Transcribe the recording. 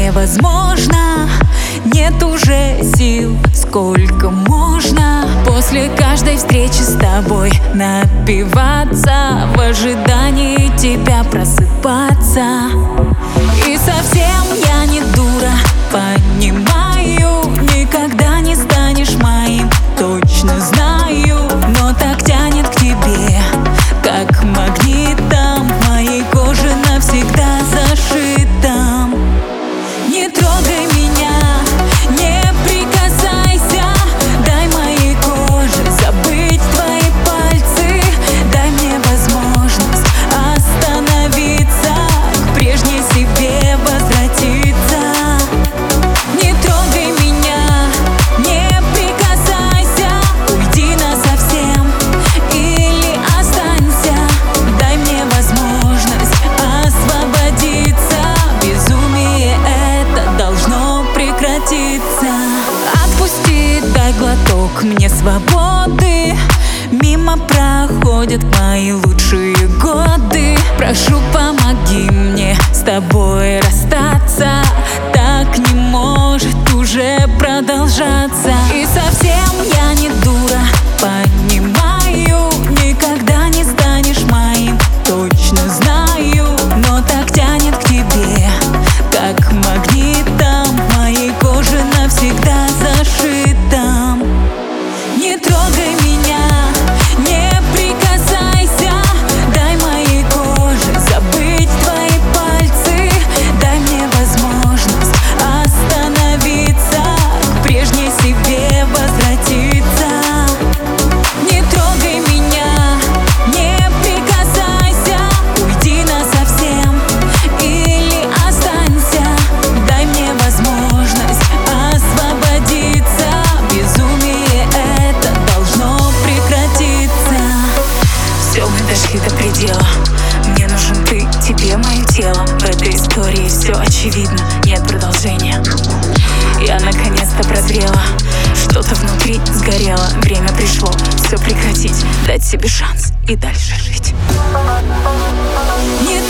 невозможно. Нет уже сил, сколько можно после каждой встречи с тобой напиваться, в ожидании тебя просыпаться. И совсем я не дура, понимаю, никогда не станешь моим, точно знаю, но так тянет к тебе, как магнитом, в моей коже навсегда зашитом. Не трогай меня, не прикасайся, дай моей коже забыть твои пальцы, дай мне возможность остановиться, к прежней себе возвратиться. Не трогай меня, не прикасайся, уйди насовсем или останься, дай мне возможность освободиться, безумие это должно прекратиться. Отпусти, дай глоток мне свободы, мимо проходят мои лучшие годы. Прошу, помоги мне с тобой расстаться, так не может уже продолжаться. И совсем я не дура, понимаю, никогда не станешь моим, точно знаю, но так тянет к тебе, как магнитом, в моей коже навсегда зашитом. Не трогай меня, не прикасайся, дай моей коже забыть твои пальцы, дай мне возможность остановиться, к прежней себе возвратиться. Не трогай меня, не прикасайся, уйди насовсем или останься, дай мне возможность освободиться, безумие это должно прекратиться. Все, мы дошли до предела, мне нужен ты, тебе мое тело. В этой истории все очевидно, нет продолжения. Я наконец-то прозрела, что-то внутри сгорело. Время пришло все прекратить, дать себе шанс и дальше жить. Не